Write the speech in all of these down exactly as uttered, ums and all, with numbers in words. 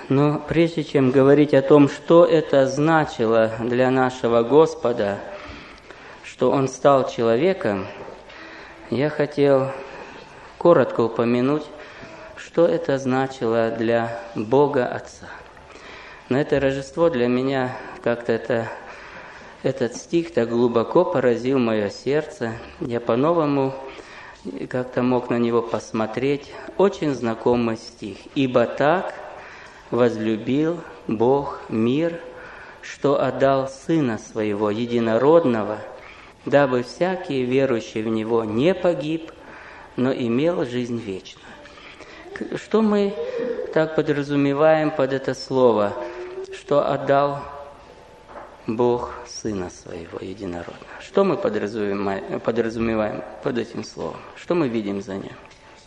Но прежде чем говорить о том, что это значило для нашего Господа, что Он стал человеком, я хотел коротко упомянуть, что это значило для Бога Отца. На это Рождество для меня как-то это, этот стих так глубоко поразил мое сердце. Я по-новому как-то мог на него посмотреть. Очень знакомый стих. «Ибо так возлюбил Бог мир, что отдал Сына Своего Единородного, дабы всякий верующий в Него не погиб, но имел жизнь вечную». Что мы так подразумеваем под это слово, что отдал Бог Сына Своего Единородного? Что мы подразумеваем, подразумеваем под этим словом? Что мы видим за ним?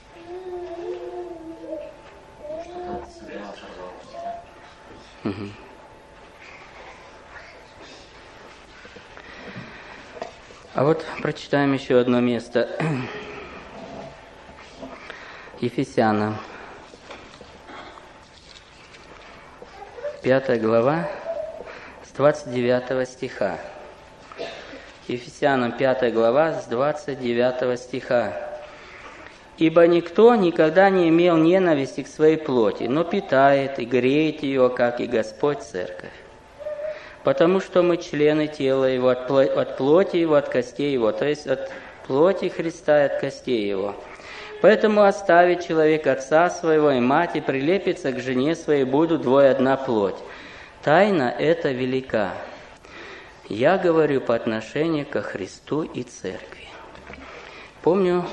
Угу. А вот прочитаем еще одно место. Ефесянам, пятая глава, с двадцать девятого стиха. Ефесянам, пятая глава, с двадцать девятого стиха. «Ибо никто никогда не имел ненависти к своей плоти, но питает и греет ее, как и Господь церковь. Потому что мы члены тела Его, от плоти Его, от костей Его», то есть от плоти Христа и от костей Его. «Поэтому оставит человек отца своего и мать, и прилепится к жене своей, будут двое одна плоть. Тайна эта велика. Я говорю по отношению ко Христу и церкви». Помню,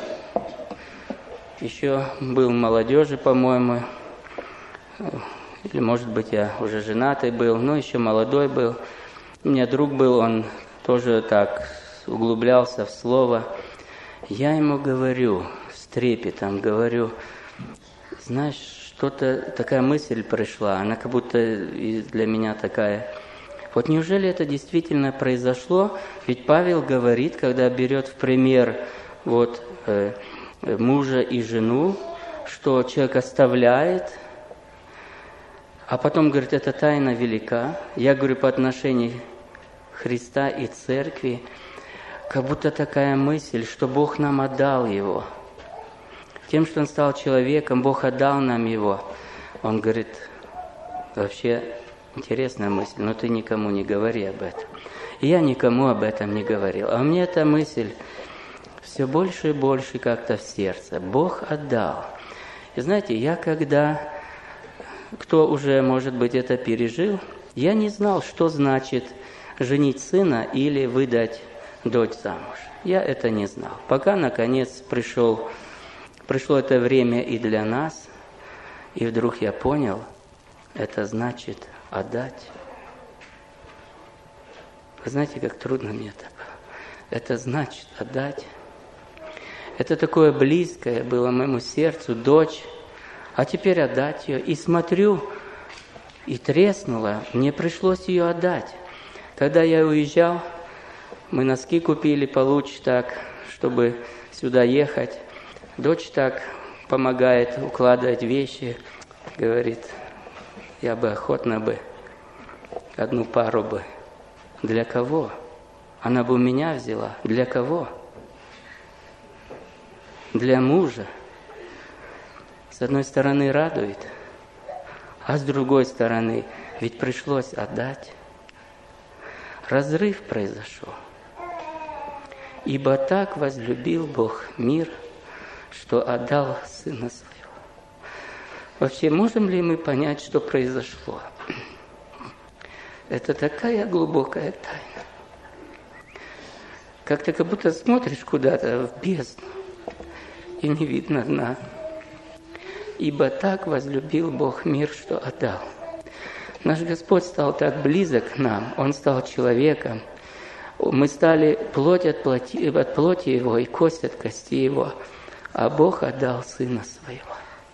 еще был в молодежи, по-моему, или, может быть, я уже женатый был, но еще молодой был. У меня друг был, он тоже так углублялся в слово. Я ему говорю, с трепетом говорю, знаешь, что-то, такая мысль пришла, она как будто для меня такая. Вот неужели это действительно произошло? Ведь Павел говорит, когда берет в пример вот, э, мужа и жену, что человек оставляет, а потом говорит, эта тайна велика. Я говорю по отношению Христа и церкви, как будто такая мысль, что Бог нам отдал Его. Тем, что Он стал человеком, Бог отдал нам Его. Он говорит, вообще интересная мысль, но ты никому не говори об этом. И я никому об этом не говорил. А мне эта мысль все больше и больше как-то в сердце. Бог отдал. И знаете, я когда, кто уже, может быть, это пережил, я не знал, что значит женить сына или выдать дочь замуж. Я это не знал. Пока, наконец, пришел, пришло это время и для нас, и вдруг я понял, это значит отдать. Вы знаете, как трудно мне это было. Это значит отдать. Это такое близкое было моему сердцу, дочь, а теперь отдать ее. И смотрю, и треснула, мне пришлось ее отдать. Когда я уезжал, мы носки купили получше так, чтобы сюда ехать. Дочь так помогает укладывать вещи, говорит, я бы охотно бы одну пару бы. Для кого? Она бы у меня взяла. Для кого? Для мужа. С одной стороны радует, а с другой стороны ведь пришлось отдать. Разрыв произошел. Ибо так возлюбил Бог мир, что отдал Сына Своего. Вообще, можем ли мы понять, что произошло? Это такая глубокая тайна. Как-то как будто смотришь куда-то в бездну, и не видно дна. Ибо так возлюбил Бог мир, что отдал. Наш Господь стал так близок к нам, Он стал человеком. Мы стали плоть от плоти, от плоти Его и кость от кости Его, а Бог отдал Сына Своего.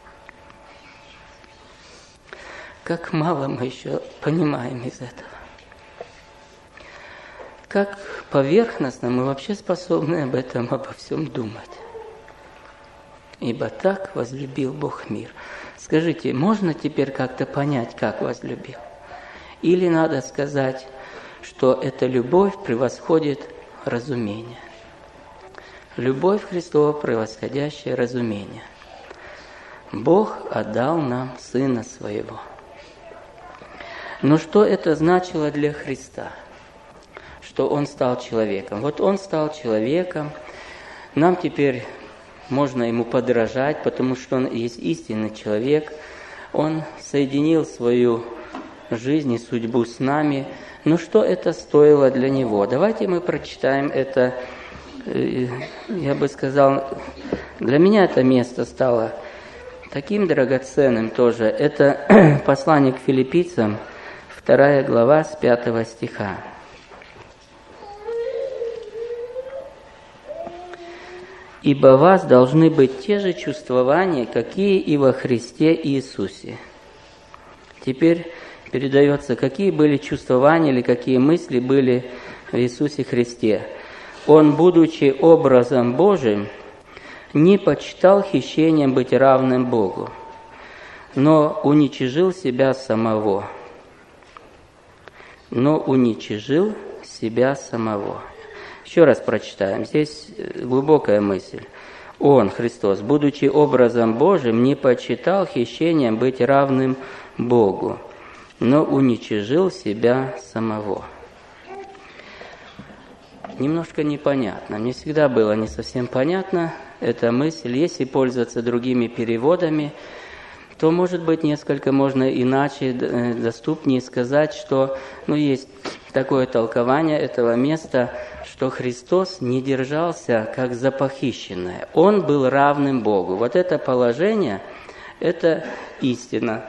Как мало мы еще понимаем из этого. Как поверхностно мы вообще способны об этом, обо всем думать. Ибо так возлюбил Бог мир. Скажите, можно теперь как-то понять, как возлюбил? Или надо сказать, что эта любовь превосходит разумение? Любовь Христова, превосходящая разумение. Бог отдал нам Сына Своего. Но что это значило для Христа? Что Он стал человеком. Вот Он стал человеком. Нам теперь можно Ему подражать, потому что Он есть истинный человек. Он соединил свою жизнь и судьбу с нами. Но что это стоило для Него? Давайте мы прочитаем это. Я бы сказал, для меня это место стало таким драгоценным тоже. Это послание к филиппийцам, вторая глава, с пятого стиха. «Ибо у вас должны быть те же чувствования, какие и во Христе Иисусе». Теперь передается, какие были чувствования или какие мысли были в Иисусе Христе. Он, будучи образом Божиим, не почитал хищением быть равным Богу, но уничижил себя самого. Но уничижил себя самого. Еще раз прочитаем. Здесь глубокая мысль. Он, Христос, будучи образом Божиим, не почитал хищением быть равным Богу, но уничижил себя самого. Немножко непонятно. Мне всегда было не совсем понятно эта мысль. Если пользоваться другими переводами, то, может быть, несколько можно иначе, доступнее сказать, что ну, есть такое толкование этого места, что Христос не держался как за похищенное. Он был равным Богу. Вот это положение, это истина.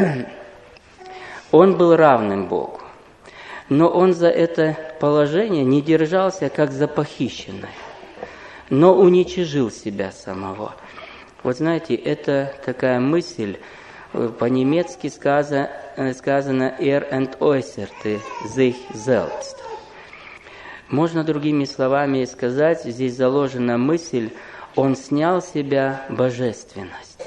Он был равным Богу. Но он за это положение не держался как за похищенное, но уничижил себя самого. Вот знаете, это такая мысль, по-немецки сказано, сказано «er entäußerte sich selbst». Можно другими словами сказать, здесь заложена мысль «он снял с себя божественность».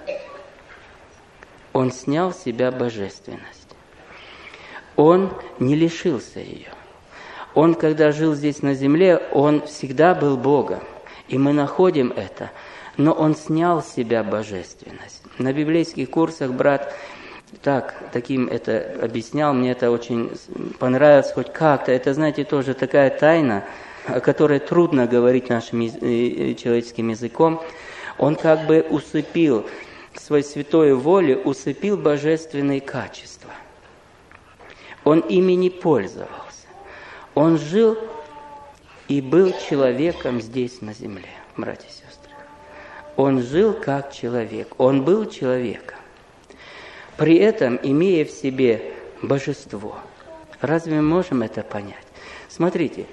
Он снял с себя божественность. Он не лишился ее. Он, когда жил здесь на земле, он всегда был Богом. И мы находим это. Но он снял с себя божественность. На библейских курсах брат так, таким это объяснял. Мне это очень понравилось хоть как-то. Это, знаете, тоже такая тайна, о которой трудно говорить нашим человеческим языком. Он как бы усыпил своей святой волей, усыпил божественные качества. Он ими не пользовался. Он жил и был человеком здесь, на земле, братья и сестры. Он жил как человек. Он был человеком. При этом, имея в себе божество. Разве мы можем это понять? Смотрите.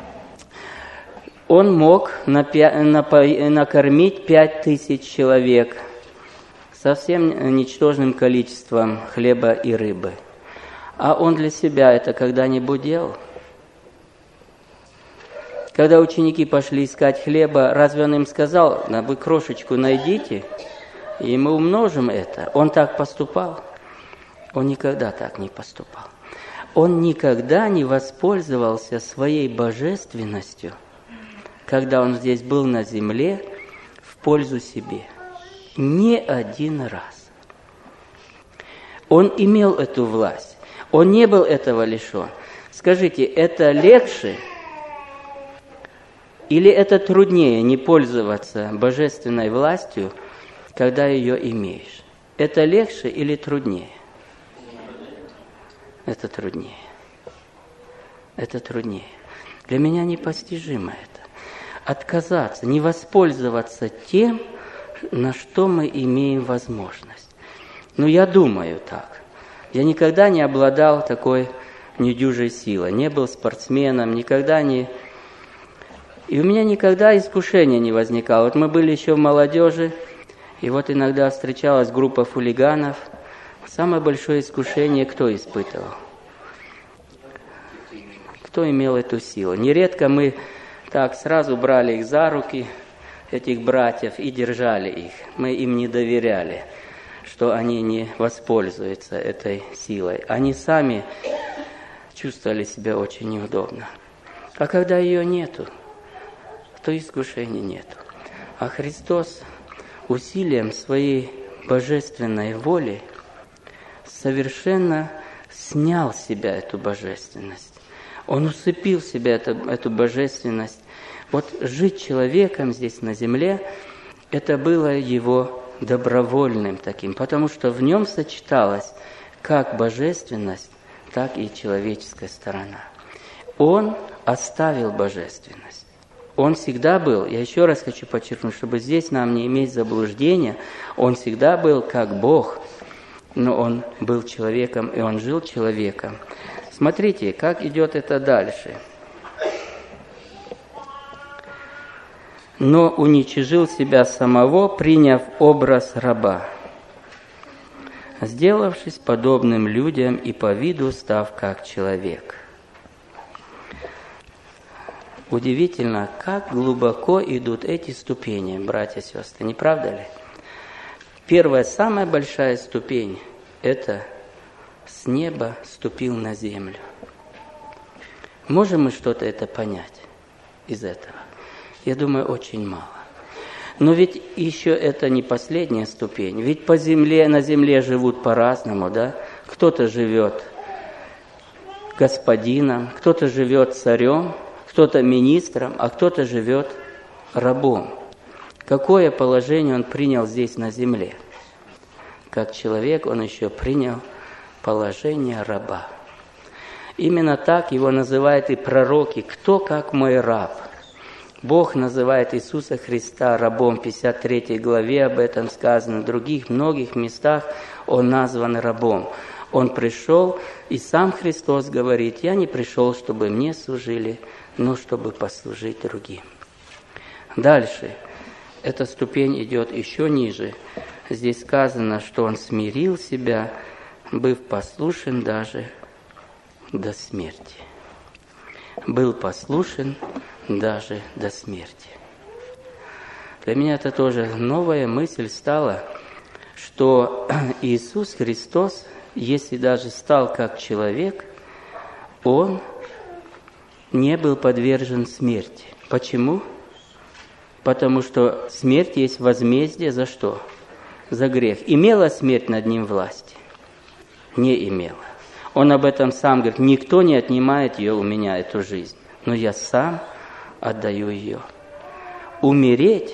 Он мог накормить пять тысяч человек совсем ничтожным количеством хлеба и рыбы. А он для себя это когда-нибудь делал? Когда ученики пошли искать хлеба, разве он им сказал, вы крошечку найдите, и мы умножим это? Он так поступал? Он никогда так не поступал. Он никогда не воспользовался своей божественностью, когда он здесь был на земле, в пользу себе. Ни один раз. Он имел эту власть. Он не был этого лишен. Скажите, это легче или это труднее не пользоваться божественной властью, когда ее имеешь? Это легче или труднее? Это труднее. Это труднее. Для меня непостижимо это. Отказаться, не воспользоваться тем, на что мы имеем возможность. Ну, я думаю так. Я никогда не обладал такой недюжей силой, не был спортсменом, никогда не... И у меня никогда искушения не возникало. Вот мы были еще в молодежи, и вот иногда встречалась группа хулиганов. Самое большое искушение кто испытывал? Кто имел эту силу? Нередко мы так сразу брали их за руки, этих братьев, и держали их. Мы им не доверяли. что они не воспользуются этой силой. Они сами чувствовали себя очень неудобно. А когда ее нету, то искушений нету. А Христос усилием своей божественной воли совершенно снял с себя эту божественность. Он усыпил в себя эту, эту божественность. Вот жить человеком здесь на земле, это было его добровольным таким, потому что в нем сочеталась как божественность, так и человеческая сторона. Он оставил божественность. Он всегда был, я еще раз хочу подчеркнуть, чтобы здесь нам не иметь заблуждения, он всегда был как Бог, но он был человеком, и он жил человеком. Смотрите, как идет это дальше. Но уничижил себя самого, приняв образ раба, сделавшись подобным людям и по виду став как человек. Удивительно, как глубоко идут эти ступени, братья и сестры, не правда ли? Первая, самая большая ступень – это с неба ступил на землю. Можем мы что-то это понять из этого? Я думаю, очень мало. Но ведь еще это не последняя ступень. Ведь по земле, на земле живут по-разному, да? Кто-то живет господином, кто-то живет царем, кто-то министром, а кто-то живет рабом. Какое положение он принял здесь на земле? Как человек он еще принял положение раба. Именно так его называют и пророки. Кто как мой раб? Бог называет Иисуса Христа рабом. В пятьдесят третьей главе об этом сказано. В других многих местах он назван рабом. Он пришел, и сам Христос говорит: «Я не пришел, чтобы мне служили, но чтобы послужить другим». Дальше. Эта ступень идет еще ниже. Здесь сказано, что он смирил себя, быв послушен даже до смерти. Был послушен даже до смерти. Для меня это тоже новая мысль стала, что Иисус Христос, если даже стал как человек, Он не был подвержен смерти. Почему? Потому что смерть есть возмездие за что? За грех. Имела смерть над ним власть? Не имела. Он об этом сам говорит: никто не отнимает ее у меня, эту жизнь, но я сам отдаю ее. Умереть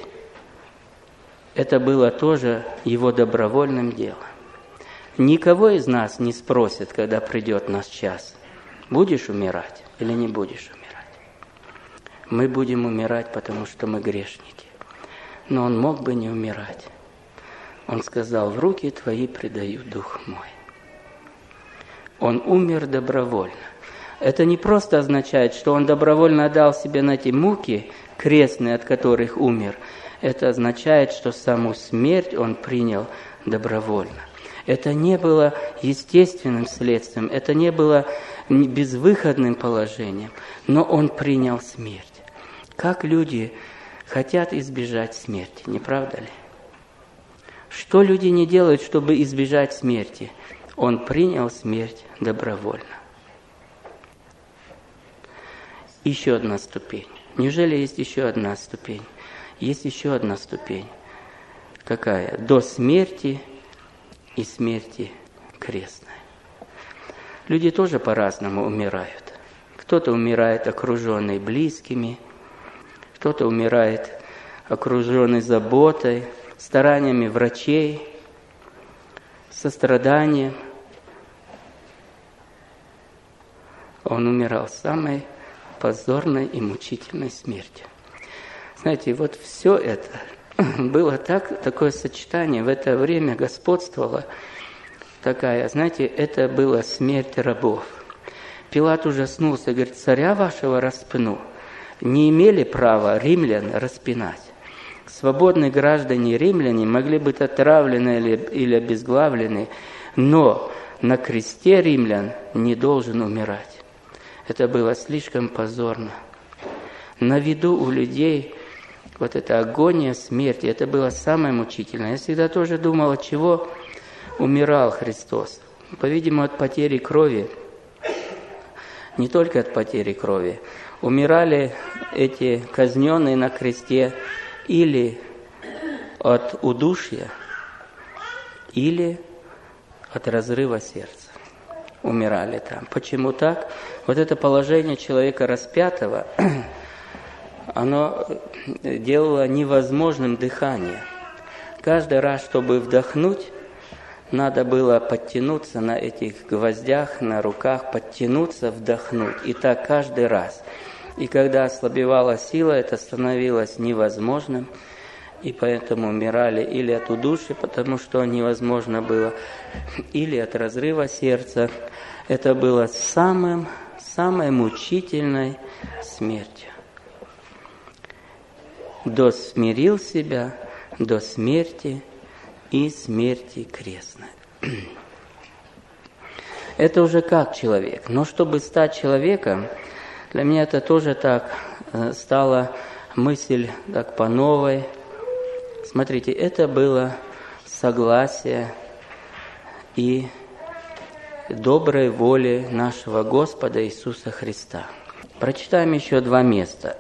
– это было тоже его добровольным делом. Никого из нас не спросят, когда придет наш час: будешь умирать или не будешь умирать. Мы будем умирать, потому что мы грешники. Но он мог бы не умирать. Он сказал: в руки твои предаю дух мой. Он умер добровольно. Это не просто означает, что он добровольно отдал себе на эти муки крестные, от которых умер. Это означает, что саму смерть он принял добровольно. Это не было естественным следствием, это не было безвыходным положением, но он принял смерть. Как люди хотят избежать смерти, не правда ли? Что люди не делают, чтобы избежать смерти? Он принял смерть добровольно. Еще одна ступень. Неужели есть еще одна ступень? Есть еще одна ступень. Какая? До смерти и смерти крестной. Люди тоже по-разному умирают. Кто-то умирает окруженный близкими, кто-то умирает окруженный заботой, стараниями врачей, состраданием. Он умирал самой позорной и мучительной смертью. Знаете, вот все это было так, такое сочетание, в это время господствовало такая, знаете, это была смерть рабов. Пилат ужаснулся, говорит: царя вашего распну. Не имели права римлян распинать. Свободные граждане римляне могли быть отравлены или, или обезглавлены, но на кресте римлян не должен умирать. Это было слишком позорно. На виду у людей вот эта агония смерти, это было самое мучительное. Я всегда тоже думал, от чего умирал Христос. По-видимому, от потери крови, не только от потери крови, умирали эти казненные на кресте или от удушья, или от разрыва сердца. Умирали там. Почему так? Вот это положение человека распятого, оно делало невозможным дыхание. Каждый раз, чтобы вдохнуть, надо было подтянуться на этих гвоздях, на руках, подтянуться, вдохнуть. И так каждый раз. И когда ослабевала сила, это становилось невозможным. И поэтому умирали или от удушья, потому что невозможно было, или от разрыва сердца. Это было самым, самой мучительной смертью. До смирил себя до смерти и смерти крестной. Это уже как человек. Но чтобы стать человеком, для меня это тоже так стала мысль так по новой. Смотрите, это было согласие и доброй воли нашего Господа Иисуса Христа. Прочитаем еще два места.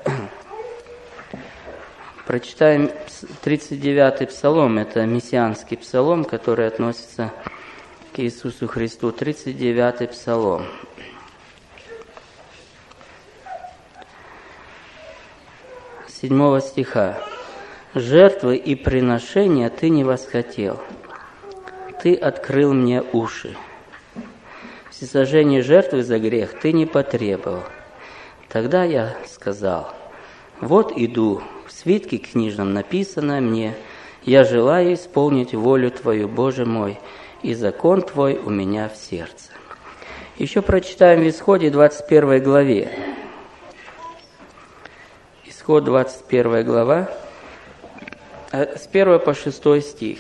Прочитаем тридцать девятый псалом, это мессианский псалом, который относится к Иисусу Христу. тридцать девятый псалом. седьмого стиха. «Жертвы и приношения ты не восхотел, ты открыл мне уши. Всесожжение жертвы за грех ты не потребовал. Тогда я сказал, вот иду, в свитке книжном написано мне, я желаю исполнить волю Твою, Боже мой, и закон Твой у меня в сердце». Еще прочитаем в Исходе двадцать первой главе. Исход двадцать первая глава, с первого по шестой стих.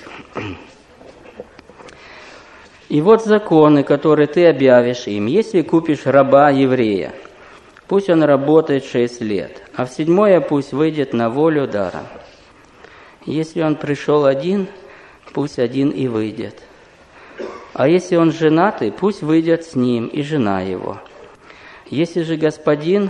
«И вот законы, которые ты объявишь им, если купишь раба еврея, пусть он работает шесть лет, а в седьмое пусть выйдет на волю даром. Если он пришел один, пусть один и выйдет. А если он женатый, пусть выйдет с ним и жена его. Если же господин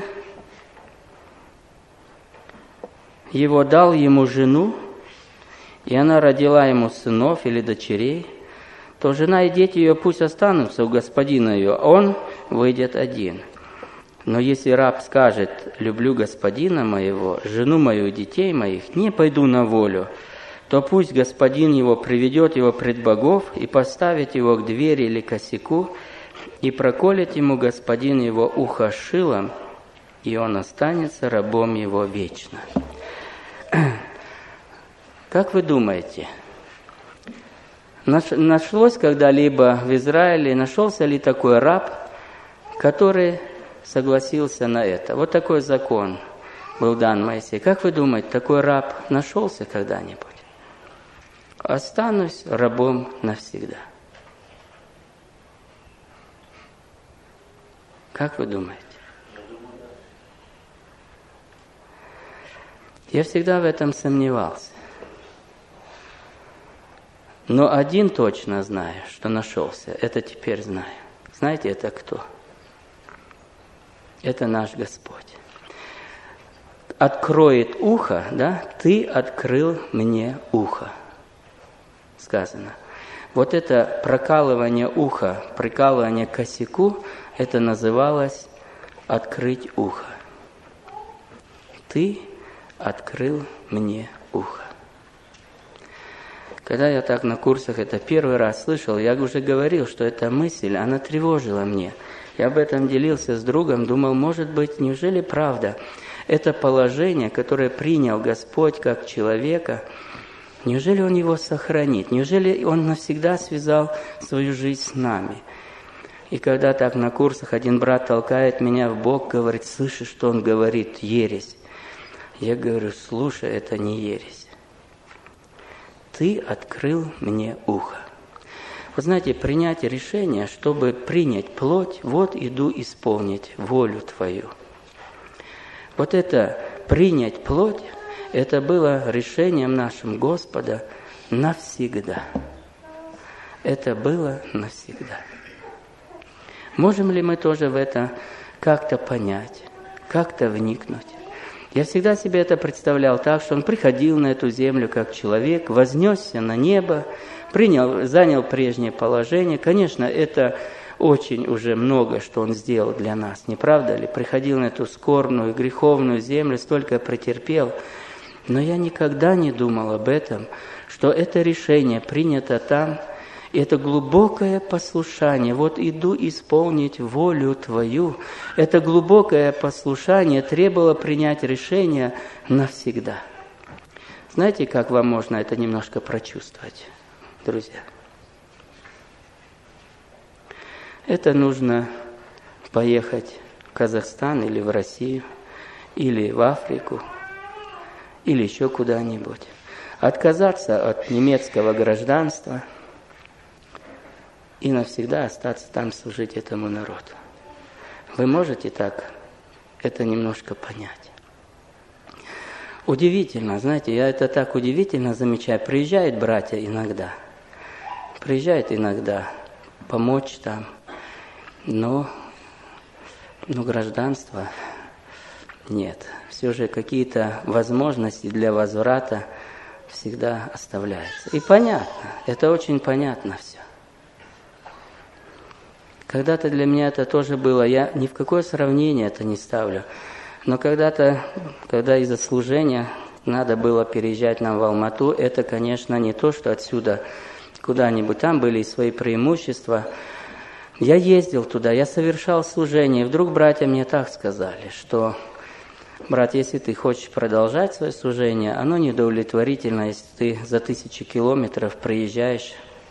его дал ему жену, и она родила ему сынов или дочерей, то жена и дети ее пусть останутся у господина ее, он выйдет один. Но если раб скажет, люблю господина моего, жену мою и детей моих, не пойду на волю, то пусть господин его приведет его пред богов и поставит его к двери или косяку, и проколет ему господин его ухо шилом, и он останется рабом его вечно». Как вы думаете, нашлось когда-либо в Израиле, нашелся ли такой раб, который согласился на это? Вот такой закон был дан Моисею. Как вы думаете, такой раб нашелся когда-нибудь? Останусь рабом навсегда. Как вы думаете? Я всегда в этом сомневался. Но один точно знаю, что нашелся, это теперь знаю. Знаете, это кто? Это наш Господь. Откроет ухо, да? Ты открыл мне ухо. Сказано. Вот это прокалывание уха, прикалывание к косяку, это называлось открыть ухо. Ты открыл мне ухо. Когда я так на курсах это первый раз слышал, я уже говорил, что эта мысль, она тревожила мне. Я об этом делился с другом, думал, может быть, неужели правда? Это положение, которое принял Господь как человека, неужели Он его сохранит? Неужели Он навсегда связал свою жизнь с нами? И когда так на курсах один брат толкает меня в бок, говорит, слышишь, что он говорит, ересь. Я говорю, слушай, это не ересь. Ты открыл мне ухо. Вы знаете, принять решение, чтобы принять плоть, вот иду исполнить волю Твою. Вот это принять плоть, это было решением нашим Господа навсегда. это было навсегда. Можем ли мы тоже в это как-то понять, как-то вникнуть? Я всегда себе это представлял так, что он приходил на эту землю как человек, вознесся на небо, принял, занял прежнее положение. Конечно, это очень уже много, что он сделал для нас, не правда ли? Приходил на эту скорбную, греховную землю, столько претерпел. Но я никогда не думал об этом, что это решение принято там, и это глубокое послушание. Вот иду исполнить волю Твою. Это глубокое послушание требовало принять решение навсегда. Знаете, как вам можно это немножко прочувствовать, друзья? Это нужно поехать в Казахстан или в Россию, или в Африку, или еще куда-нибудь. Отказаться от немецкого гражданства и навсегда остаться там, служить этому народу. Вы можете так это немножко понять? Удивительно, знаете, я это так удивительно замечаю. Приезжают братья иногда, приезжают иногда помочь там, но, но гражданства нет. Все же какие-то возможности для возврата всегда оставляются. И понятно, это очень понятно все. Когда-то для меня это тоже было, я ни в какое сравнение это не ставлю. Но когда-то, когда из-за служения надо было переезжать нам в Алмату, это, конечно, не то, что отсюда куда-нибудь, там были и свои преимущества. Я ездил туда, я совершал служение, и вдруг братья мне так сказали, что, брат, если ты хочешь продолжать свое служение, оно неудовлетворительно, если ты за тысячи километров приезжаешь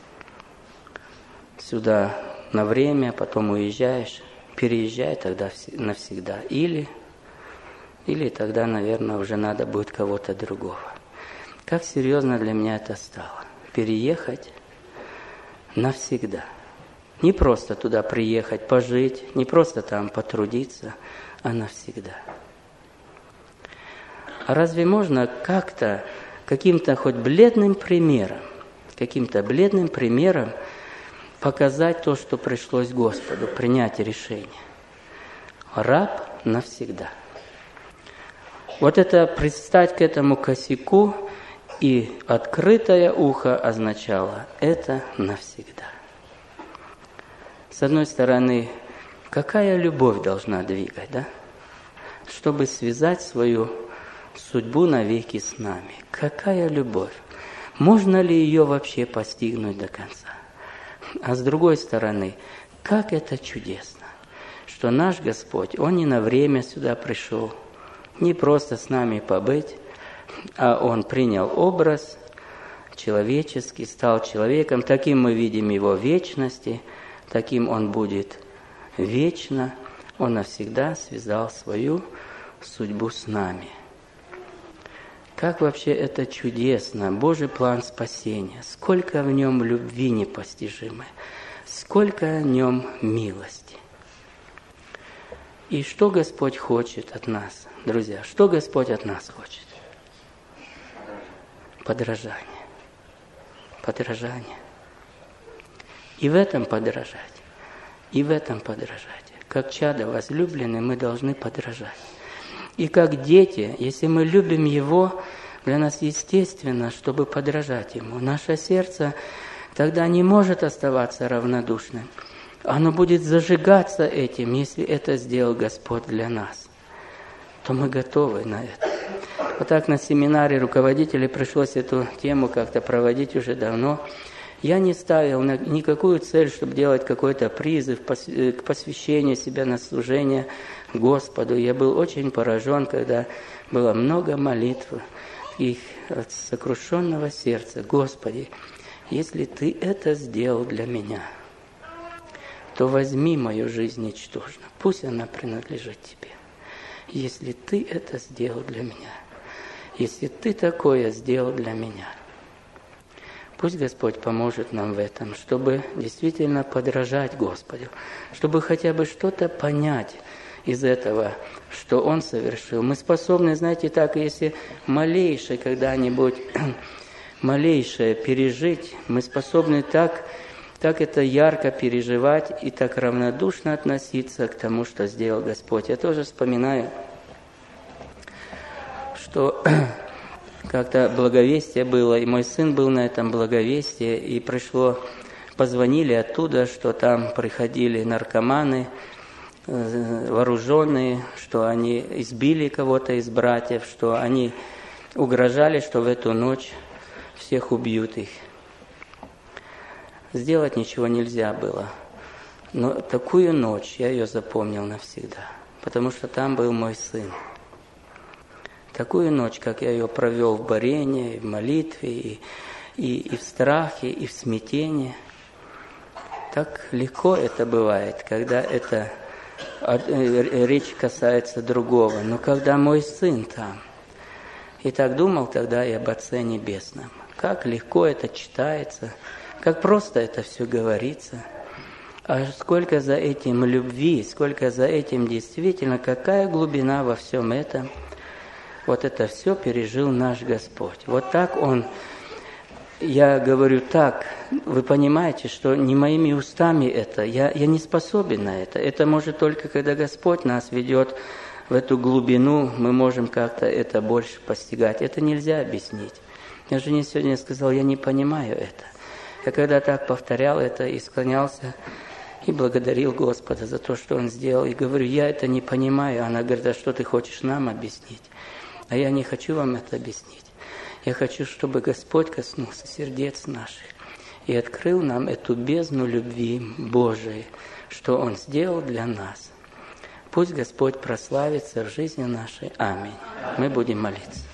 сюда на время, потом уезжаешь, переезжай тогда навсегда. Или, или тогда, наверное, уже надо будет кого-то другого. Как серьезно для меня это стало. Переехать навсегда. Не просто туда приехать, пожить, не просто там потрудиться, а навсегда. А разве можно как-то, каким-то хоть бледным примером, каким-то бледным примером показать то, что пришлось Господу, принять решение? Раб навсегда. Вот это пристать к этому косяку, и открытое ухо означало это навсегда. С одной стороны, какая любовь должна двигать, да? Чтобы связать свою судьбу навеки с нами. Какая любовь? Можно ли ее вообще постигнуть до конца? А с другой стороны, как это чудесно, что наш Господь, Он не на время сюда пришел, не просто с нами побыть, а Он принял образ человеческий, стал человеком. Таким мы видим Его в вечности, таким Он будет вечно. Он навсегда связал свою судьбу с нами. Как вообще это чудесно, Божий план спасения, сколько в нем любви непостижимой, сколько в нем милости. И что Господь хочет от нас, друзья, что Господь от нас хочет? Подражание. Подражание. И в этом подражать, и в этом подражать. Как чадо возлюбленные, мы должны подражать. И как дети, если мы любим Его, для нас естественно, чтобы подражать Ему. Наше сердце тогда не может оставаться равнодушным. Оно будет зажигаться этим, если это сделал Господь для нас. То мы готовы на это. Вот так на семинаре руководителей пришлось эту тему как-то проводить уже давно. Я не ставил никакую цель, чтобы делать какой-то призыв к посвящению себя на служение Господу. Я был очень поражен, когда было много молитв их от сокрушенного сердца. Господи, если Ты это сделал для меня, то возьми мою жизнь ничтожно. Пусть она принадлежит Тебе. Если Ты это сделал для меня, если Ты такое сделал для меня, пусть Господь поможет нам в этом, чтобы действительно подражать Господу, чтобы хотя бы что-то понять из этого, что Он совершил. Мы способны, знаете, так, если малейшее когда-нибудь, малейшее пережить, мы способны так так это ярко переживать и так равнодушно относиться к тому, что сделал Господь. Я тоже вспоминаю, что как-то благовестие было, и мой сын был на этом благовестии, и пришло, позвонили оттуда, что там приходили наркоманы, вооруженные, что они избили кого-то из братьев, что они угрожали, что в эту ночь всех убьют их. Сделать ничего нельзя было. Но такую ночь я ее запомнил навсегда, потому что там был мой сын. Такую ночь, как я ее провел в борении, в молитве, и, и, и в страхе, и в смятении. Так легко это бывает, когда это речь касается другого. Но когда мой сын там, и так думал тогда и об Отце Небесном. Как легко это читается, как просто это все говорится. А сколько за этим любви, сколько за этим действительно, какая глубина во всем этом. Вот это все пережил наш Господь. Вот так Он, я говорю так, вы понимаете, что не моими устами это, я, я не способен на это. Это может только, когда Господь нас ведет в эту глубину, мы можем как-то это больше постигать. Это нельзя объяснить. Я жене сегодня сказал, я не понимаю это. Я когда так повторял это и склонялся, и благодарил Господа за то, что Он сделал, и говорю, я это не понимаю. Она говорит, а что ты хочешь нам объяснить? А я не хочу вам это объяснить. Я хочу, чтобы Господь коснулся сердец наших и открыл нам эту бездну любви Божией, что Он сделал для нас. Пусть Господь прославится в жизни нашей. Аминь. Мы будем молиться.